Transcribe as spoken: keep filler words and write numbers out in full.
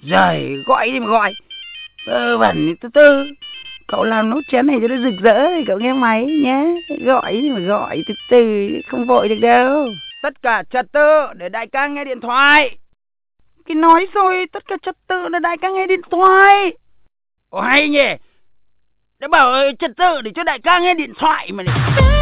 Giời, gọi đi mà gọi. Tơ vẩn từ từ. Cậu làm nốt chén này cho nó rực rỡ thì cậu nghe máy nhé. Gọi đi mà gọi từ từ, không vội được đâu. Tất cả trật tự để đại ca nghe điện thoại. Cái nói rồi, tất cả trật tự để đại ca nghe điện thoại. Ồ hay nhỉ. Đã bảo trật tự để cho đại ca nghe điện thoại mà này.